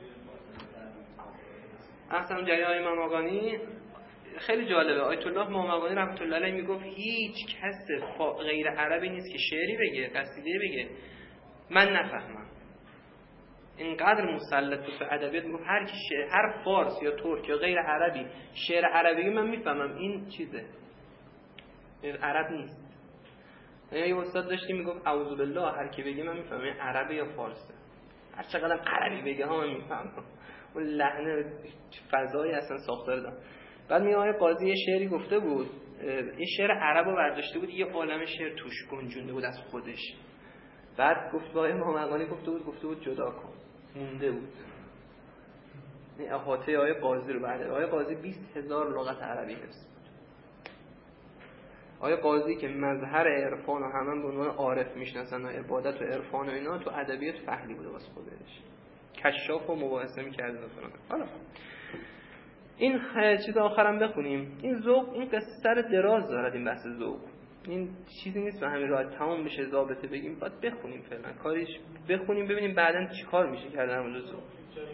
اصلا جای امام آقانی خیلی جالبه. آیت الله مامقانی رحمت الله علیه میگفت هیچ کس غیر عربی نیست که شعری بگه، قصیده بگه من نفهمم. اینقدر مسلط به ادبیات میگفت هر کی شعر، هر فارس یا ترک یا غیر عربی شعر عربی من میفهمم این چیزه، این عرب نیست. یه استاد داشتیم میگفت اعوذ بالله هر کی بگه من میفهمم این عربی یا فارسه، هر چقدر عربی بگه ها من میفهمم. اون لحن فضایی اصلا ساختار داره. بعد میگه قاضی یه شعری گفته بود، این شعر عربو برداشته بود یه عالم شعر توش گنجونده بود از خودش. بعد گفت با امام افغانی گفته بود جدا کن، مونده بود. این احاطه آیه قاضی رو بعد آیه قاضی 20,000 لغت عربی حفظ بود. آیا قاضی که مظهر عرفان و همه به عنوان عارف میشناسن و عبادت و عرفان و اینا، تو ادبیات فحلی بوده واسه خودش، کشاف و مباحثه می‌کرده مثلا. حالا این چیز آخرام بخونیم. این ذوق، این قصه سر دراز داره، این بحث ذوق این چیزی نیست و همین راحت تمام بشه ضابطه بگیم. باید بخونیم فعلا، کاریش بخونیم ببینیم بعداً چیکار میشه کرد در مورد ذوق.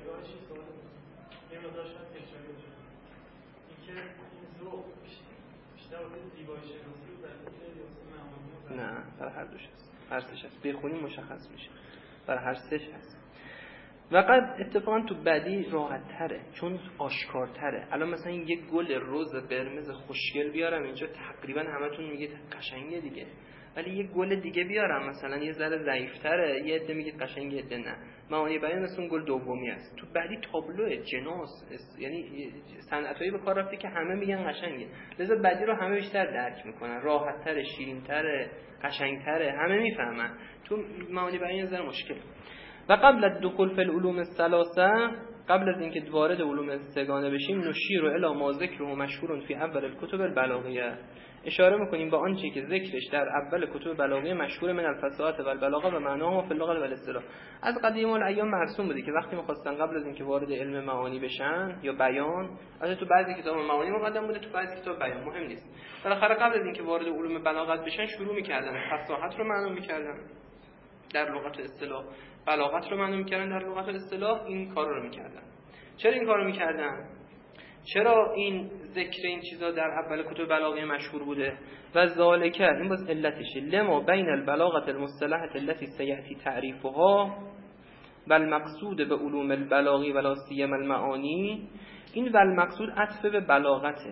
یه مقدارش هم تجاری باشه اینکه این ذوق بیشتر واسه زیبایی شناسی و واسه معانی.
نه، برای هر دوش هست، هر سش هست، بخونیم مشخص میشه، برای هر سش هست. وقت اتفاقا تو بدی راحت تره چون آشکار تره. الان مثلا یک گل رز قرمز خوشگل بیارم اینجا تقریبا همتون میگید قشنگه دیگه، ولی یک گل دیگه بیارم مثلا یه ذره ضعیف‌تره، یه عده میگید قشنگه، یه عده نه. معانی بیان مثلا اون گل دومی است. تو بعدی تابلو جناس، یعنی صنعتایی به کار رفته که همه میگن قشنگه، لذا بعدی رو همه بیشتر درک میکنن، راحت‌تره، شیرین‌تره، قشنگ‌تره، همه میفهمن. تو معانی بیان یه ذره مشکل. و قبل الدخول فی العلوم الثلاثه، قبل از اینکه وارد علوم سگانه بشیم، نشیر الی ما ذکره مشهور فی اول الکتب البلاغیه، اشاره میکنیم به آنچه که ذکرش در اول کتب بلاغه مشهور من الفصاحت و البلاغه و معناها فی اللغه و الاصطلاح. از قدیم الایام مرسوم بوده که وقتی می‌خواستن قبل از اینکه وارد علم معانی بشن یا بیان، البته تو بعضی کتاب معانی مقدم بوده، تو بعضی کتاب بیان، مهم نیست، بالاخره قبل از اینکه وارد علوم بلاغت بشن شروع می‌کردن فصاحت رو معلوم می‌کردن در لغت و اصطلاح، بلاغت رو معلوم می‌کردن در لغت و اصطلاح، این کار رو می‌کردن. چرا این کارو می‌کردن؟ چرا این ذکر این چیزا در اول کتب بلاغه مشهور بوده؟ و ذالک، این باز علتشه، لما بین البلاغه المصطلحه التي سياتي تعریفها و المقصود به علوم البلاغی ولا سیما المعانی. این و المقصود عطف به بلاغته.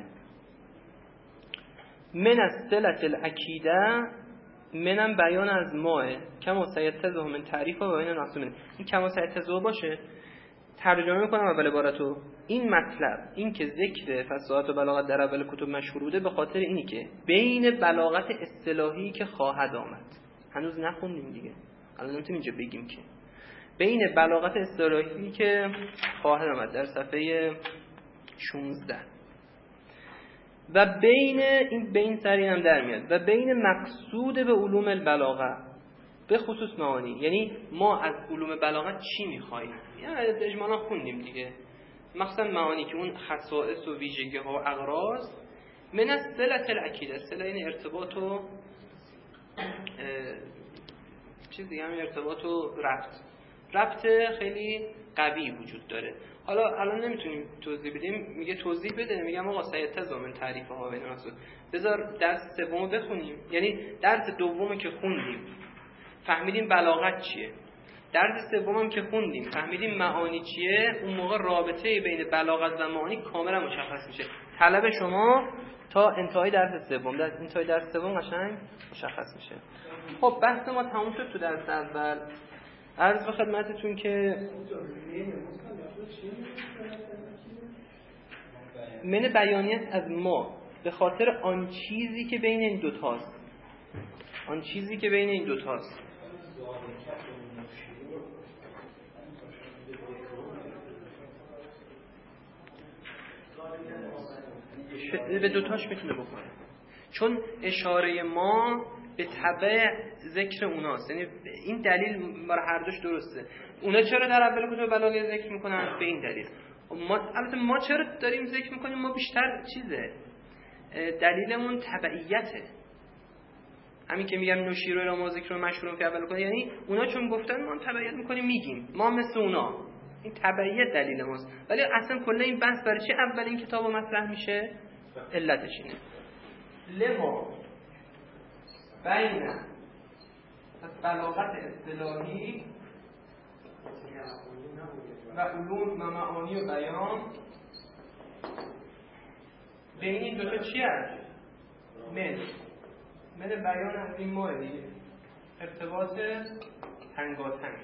من الصلة الاکیده، منم بیان از ماه کما سیتزه من تعریفها و بین المقصود منه. این کما سیتزه باشه، ترجمه میکنم اول عبارتو. این مطلب، این که ذکر فصاحت و بلاغت در اول کتب مشهور بوده به خاطر اینی که بین بلاغت اصطلاحی که خواهد آمد، هنوز نخوندیم دیگه، الان نمیتونیم اینجا بگیم که بین بلاغت اصطلاحی که خواهد آمد در صفحه 16 و بین این بین سرین هم در میاد و بین مقصود به علوم البلاغه به خصوص معانی، یعنی ما از علوم بلاغت چی میخواییم؟ یعنی اجمالا خوندیم دیگه، مخصوصا معانی که اون خصائص و ویژگی ها و اغراض من الصلة الاکیده، صله این ارتباط و چیز دیگه، همین ارتباط و ربط خیلی قوی وجود داره. حالا الان نمیتونیم توضیح بدیم، میگه توضیح بده، میگم آقا سیتزا من تعریفها بین المقصود، بذار درس سومو بخونیم، یعنی درس دومو که خوندیم فهمیدیم بلاغت چیه، درس سومم که خوندیم فهمیدیم معانی چیه، اون موقع رابطه بین بلاغت و معانی کاملا مشخص میشه. طلب شما تا انتهای درس سوم، در انتهای درس سوم قشنگ مشخص میشه. خب بحث ما تموم شد تو درس اول. عرض به خدمتتون که من بیانیت از ما به خاطر آن چیزی که بین این دوتاست، آن چیزی که بین این دوتاست. به دوتاش میتونه بکنه، چون اشاره ما به تبع ذکر اوناست، یعنی این دلیل برای هر دوش درسته. اونا چرا در اول کتب بلاغه ذکر میکنن؟ به این دلیل. البته ما چرا داریم ذکر میکنیم؟ ما بیشتر چیزه، دلیلمون تبعیته. همین که میگم نشیر الی ما ذکر مشهور فی اول کتب، یعنی اونا چون گفتن ما تبعیت میکنیم میگیم، ما مثل اونا، این تبعیت دلیل ماست. ولی اصلا کلا این بحث برای چی اول این کتابو مطرح میشه؟ علتش اینه لما بین از بلاغت اصطلاحی و علوم و معانی و بیان، بین این دوتا چی هست؟ من بیان از این ماه دیگه، ارتباط تنگاتنگ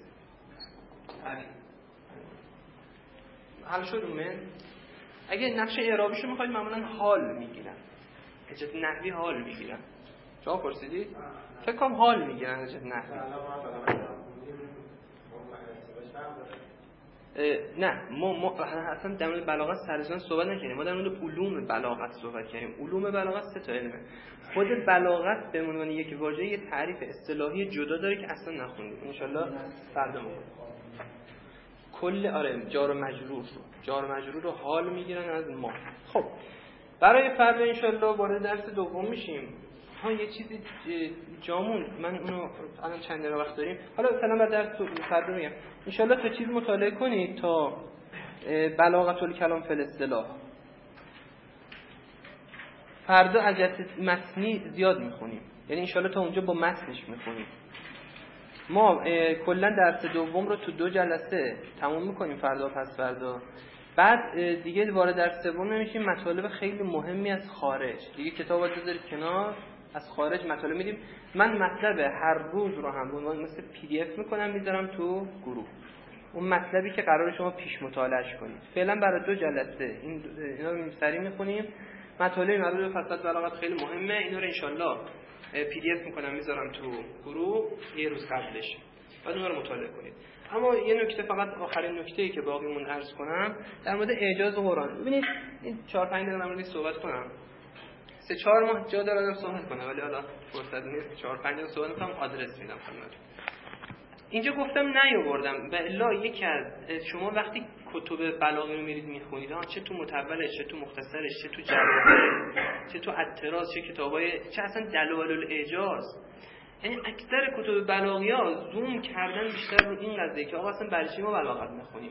حل شد. من اگه نقشه اعرابیشو میخواید معمولا حال میگیرن، اجازه نحوی حال میگیرن. شما پرسیدید؟ فکر کنم حال میگیرن اجازه نحوی. نه ما اصلا در مورد بلاغت سرجان صحبت نکنیم، ما در مورد علوم بلاغت صحبت کردیم. علوم بلاغت 3 تا علمه. خود بلاغت به عنوان یک واژه یه تعریف اصطلاحی جدا داره که اصلا نخوندیم. ان شاءالله فردا میگم. کل جار و مجرور رو حال میگیرن از ما. خب برای فردا ان شاءالله وارد درس دوم میشیم. یه چیزی جامون، من اونو الان چند دقیقه وقت داریم، حالا مثلا بعد درس فردا میگم. ان شاءالله تا چیز مطالعه کنید تا بلاغت الکلام فی الاصطلاح. فردا از متنی زیاد میخونیم، یعنی ان شاءالله تا اونجا با متنش میخونیم. ما کلا درس دوم رو تو 2 جلسه تموم میکنیم، فردا پس فردا. بعد دیگه وارد درس سوم نمیشیم. مطالب خیلی مهمی از خارج دیگه کتابا بذارید کنار، از خارج مطالب میدیم. من مطلب هر روز رو هم به عنوان مثل PDF میکنم میذارم تو گروه، اون مطلبی که قراره شما پیش مطالعهش کنید. فعلا برای 2 جلسه اینا رو سری میخونیم. مطالب مربوط به فصل بلاغت خیلی مهمه، اینا رو ان شاءالله PDF میکنم میذارم تو گروه یه روز قبلش، بعد اونها رو مطالعه کنید. اما یه نکته، فقط آخرین نکته‌ای که باقیمون عرض کنم در مورد اعجاز قرآن. ببینید این 4-5 دقیقه در موردش صحبت کنم، 3-4 ماه جا داره آدم صحبت کنه، ولی حالا فرصت نیست. 4-5 دقیقه صحبت کنم، آدرس میدم خدمتتون. اینجا گفتم نیاوردم و الا یکی از شما وقتی کتب بلاغه رو میرید میخونید، چه تو متولش، چه تو مختصرش، چه تو جواهر، چه تو اعتراض، چه کتابای، چه اصلا دلائل الاعجاز، یعنی اکثر کتب بلاغی‌ها زوم کردن بیشتر رو این قضیه که آقا اصلا برای چی ما بلاغت میخونیم.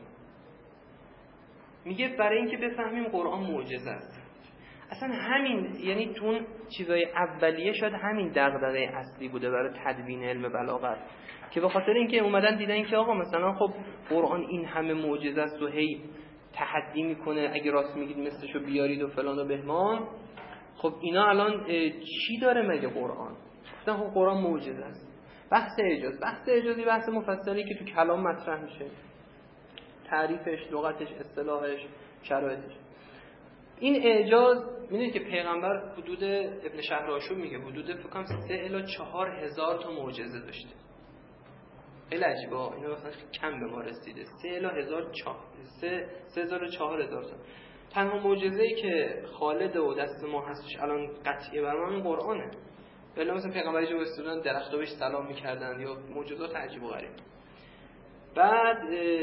میگه برای اینکه بفهمیم قرآن معجزه است. اصلا همین، یعنی تو اون چیزای اولیه شاید همین دغدغه اصلی بوده برای تدوین علم بلاغت، که به خاطر اینکه اومدن دیدن که آقا مثلا خب قرآن این همه معجزه است و هی تحدی میکنه اگه راست میگید مثلشو بیارید و فلان و بهمان. خب اینا الان چی داره مگه قرآن؟ گفتن خب قرآن معجزه است. بحث اعجازی بحث مفصلی که تو کلام مطرح میشه، تعریفش، لغتش، اصطلاحش، شرایطش. این اعجاز میدونید که پیغمبر حدود ابن شهرآشوب میگه حدود فکر کنم 3 الی 4 هزار تا معجزه داشته. خیلی عجیبه، اینا مثلا کم به ما رسیده. 3 الی 4 هزار تا. تنها معجزه‌ای که خالد و دست ما هستش الان قطعیه بر ما این قرآنه. ولی مثلا پیغمبری جو استودن درخت‌ها بهش سلام می‌کردن یا معجزات عجیب و غریب. بعد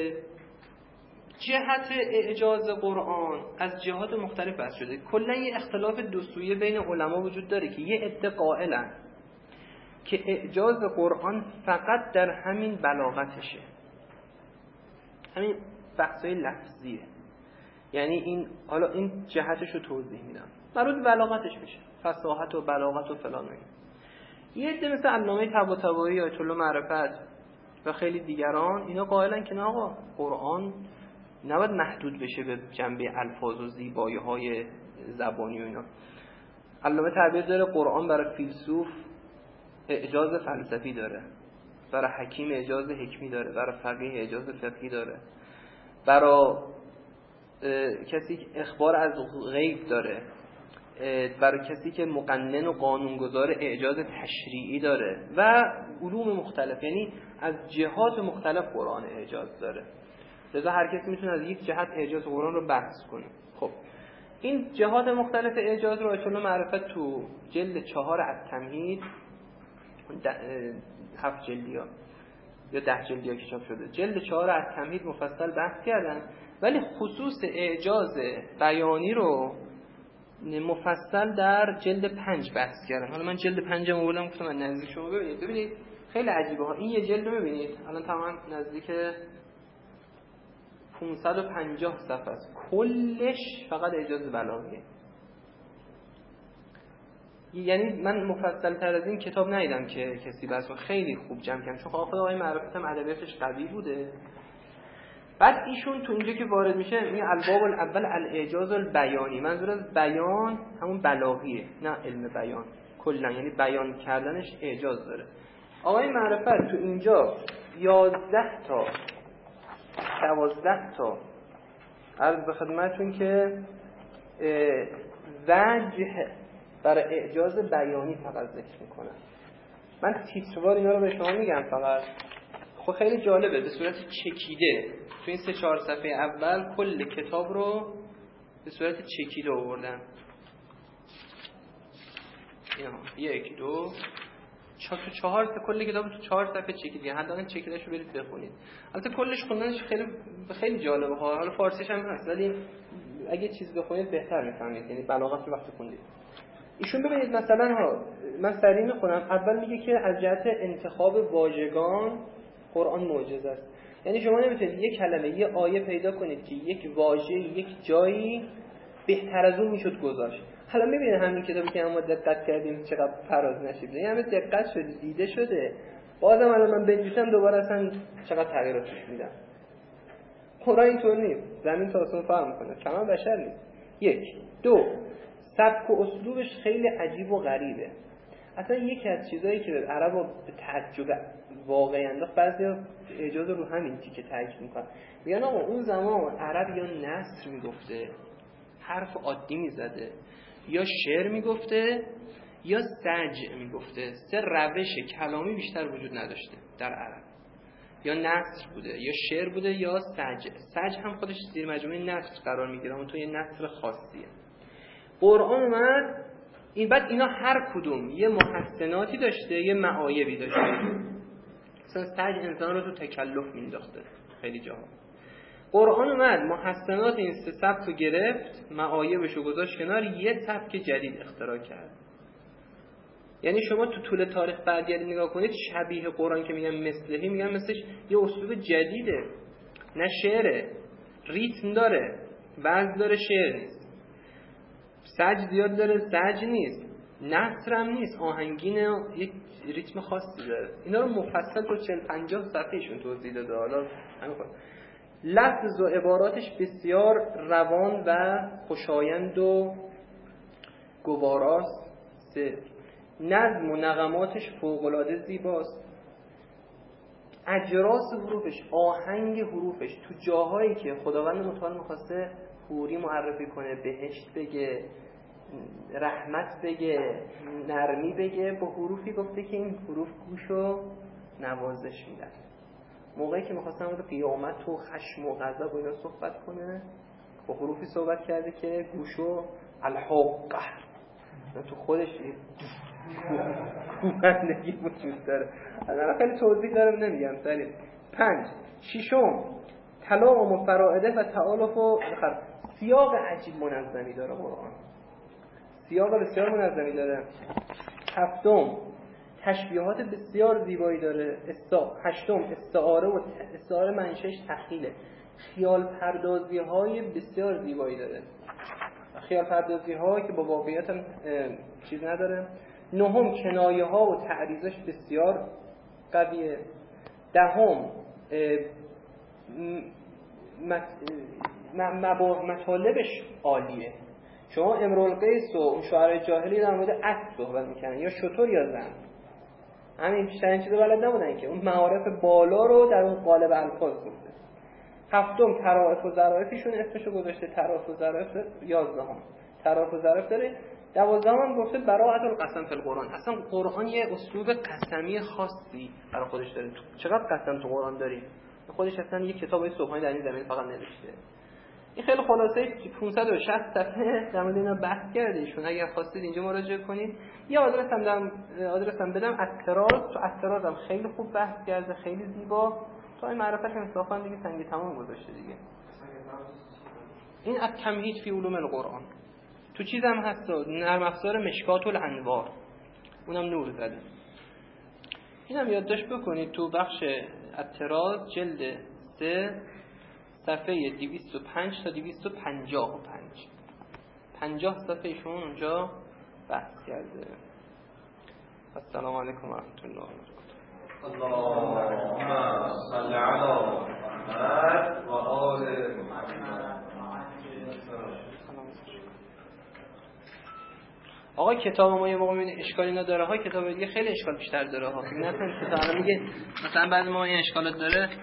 جهت اعجاز قرآن از جهات مختلف بحث شده. کلا یه اختلاف دو سویه بین علما وجود داره که یه عده قائلن که اعجاز قرآن فقط در همین بلاغتشه، همین بحثای لفظیه. یعنی این حالا این جهتش رو توضیح میدم، مربوط به بلاغتش میشه، فصاحت و بلاغت و فلان و این. یه عده مثل علامه طباطبایی، آیت الله معرفت و خیلی دیگران اینا قائلن که نه آقا قرآن نباید محدود بشه به جنبه الفاظ و زیبایی‌های زبانی و اینا. علامه تعبیر داره قرآن برای فیلسوف اعجاز فلسفی داره، برای حکیم اعجاز حکمی داره، برای فقیه اعجاز فقهی داره، برای کسی که اخبار از غیب داره، برای کسی که مقنن و قانونگذار اعجاز تشریعی داره و علوم مختلف، یعنی از جهات مختلف قرآن اعجاز داره. لذا هر کسی میتونه از یک جهت اعجاز قرآن رو بحث کنه. خب این جهات مختلف اعجاز رو آیت الله معرفت تو جلد 4 التمهید 7 جلدی ها یا 10 جلدی ها که چاپ شده، جلد 4 التمهید مفصل بحث کردن، ولی خصوص اعجاز بیانی رو مفصل در جلد 5 بحث کردن. حالا من جلد 5 رو بردم گفتم من نزدیک شما ببینید خیلی عجیبه ها. این یه جلد رو ببینید الان تمام نزدیک 550 صفحه است، کلش فقط اعجاز بلاغیه. یعنی من مفصل تر از این کتاب ندیدم که کسی بحث خیلی خوب جمع کنه، چون خود آقای معرفت هم ادبیاتش قوی بوده. بعد ایشون تو اینجا که وارد میشه این الباب الاول الاعجاز البیانی، منظور از بیان همون بلاغیه نه علم بیان کلا، یعنی بیان کردنش اعجاز داره. آقای معرفت تو اینجا 11 تا 12 تا عرض به خدمتتون که وجه برای اعجاز بیانی فقط ذکر میکنم. من تیتروار اینا رو به شما میگم فقط، خب خیلی جالبه، به صورت چکیده تو این 3-4 صفحه اول کل کتاب رو به صورت چکیده آوردن. اینا 1 2 4 تا کل کتاب تو 4 صفحه چکیده. حداقل چکیده‌اش رو برید بخونید. البته کلش خوندنش خیلی جالبه ها. حالا فارسیش هم هست ولی اگه چیز بخونید بهتر میفهمید، یعنی بلاغت رو وقتی خوندید. ایشون ببینید مثلا ها، من سریع میخونم. اول میگه که از جهت انتخاب واژگان قرآن معجزه است. یعنی شما نمیتونید یک کلمه، یه آیه پیدا کنید که یک واژه، یک جایی بهتر از اون میشد گذاشت. حالا میبینید همین کتابی که ما دقت کردیم چقدر فراز نشید. یعنی همه دقت شده، دیده شده. بازم الان من بنویسم دوباره اصلا چقدر تغییرات میدم. قرآن اینطور نیست. زمین تا آسمون فرق میکنه. کمان بشر نیست. 1 2 سبک و اسلوبش خیلی عجیب و غریبه. اصلا یکی از چیزایی که عربو به تعجب واقعی انداخت، بعضی اجازه رو همین تیکه تاکید میکنن. میگن آقا اون زمان عرب یا نثر میگفته، حرف عادی میزده، یا شعر میگفته، یا سجع میگفته. 3 روش کلامی بیشتر وجود نداشته در عرب. یا نثر بوده، یا شعر بوده، یا سجع. سجع هم خودش زیر مجموعه نثر قرار میگیره، اون تو یه نثر خاصیه. قرآن اومد این بعد اینا هر کدوم یه محسناتی داشته، یه معایبی داشته. مثلا سجع انسان رو تو تکلف مینداخته خیلی جاها. قرآن اومد محسنات این 3 سبک رو گرفت، معایبش رو گذاشت کنار، یه سبک جدید اختراع کرد. یعنی شما تو طول تاریخ برگردید نگاه کنید، شبیه قرآن که میگن مثلهی، میگن مثلش یه اسلوب جدیده. نه شعره، ریتم داره، وزن داره، شعر نیست. سج زیاد داره، سج نیست. نثر هم نیست، آهنگینه، یک ریتم خاصی داره. اینا رو مفصل تو 40-50 صفحه‌شون توضیح داده. حالا همین لفظ و عباراتش بسیار روان و خوشایند و گواراست. 3 نظم و نغماتش فوق‌العاده زیباست. اجراس حروفش، آهنگ حروفش، تو جاهایی که خداوند متعال می‌خواسته حوری معرفی کنه، بهشت بگه، رحمت بگه، نرمی بگه، با حروفی گفته که این حروف گوشو نوازش میدن. موقعی که می‌خواستم از قیامت و خشم و غضب و اینا صحبت کنه، با حروفی صحبت کرده که گوشو الحق تو خودش کوبندگی وجود داره. الان خیلی توضیح دارم نمیگم سریع. 5 ششم تلاوم و فرائده و تعالف و سیاق عجیب منظمی داره قرآن. سیاق بسیار منظمی داره. 7 تشبیهات بسیار زیبایی داره. 8 استعاره منشأش تخیله. خیال پردازی های بسیار زیبایی داره. خیال پردازی ها که با واقعیت هم چیز نداره. 9 کنایه ها و تعریضش بسیار قویه. 10 مطالبش عالیه. شما امرؤالقیس و اون شاعر جاهلی در مورد اسب صحبت میکنن، یا شتر یا زن. همین بیشتر این چیزا بلد نبودن که اون معارف بالا رو در اون قالب الفاظ گفته. 7 طرائف و ظرافیشون اسمشو گذاشته طرائف و ظرف. 11 طرائف و ظرف داره. 12 هم گفته براءت القسم فی القرآن. اصلا قرآن یه اسلوب قسمی خاصی برای خودش داره. چقدر قسم تو قرآن داریم؟ خودش اصلا یه کتاب صبحانه در این زمین فقط نوشته. این خیلی خلاصه 560 صفحه در مورد اینا بحث کرده ایشون. اگر خواستید اینجا مراجعه کنید. یه آدرسم بدم اطراز. تو اطرازم خیلی خوب بحث کرده، خیلی زیبا. تو این معرفت انصافا دیگه سنگ تمام گذاشته دیگه. این التمهید فی علوم القرآن. تو چیزم هست، نرم افزار مشکات الانوار، اونم نور زده. اینم یادداشت بکنید. تو بخش اطراز جلد 3 صفحه 205 تا 255 50 صفحهشون اونجا بحث کرده. السلام علیکم و رحمت الله و برکاته.
اللهم صل علی محمد و آل محمد.
آقا کتاب ما یه موقع میبینی اشکالی نداره ها، کتاب دیگه خیلی اشکال بیشتر داره ها. فکر نکنید که مثلا میگه مثلا بعد ما این اشکالات داره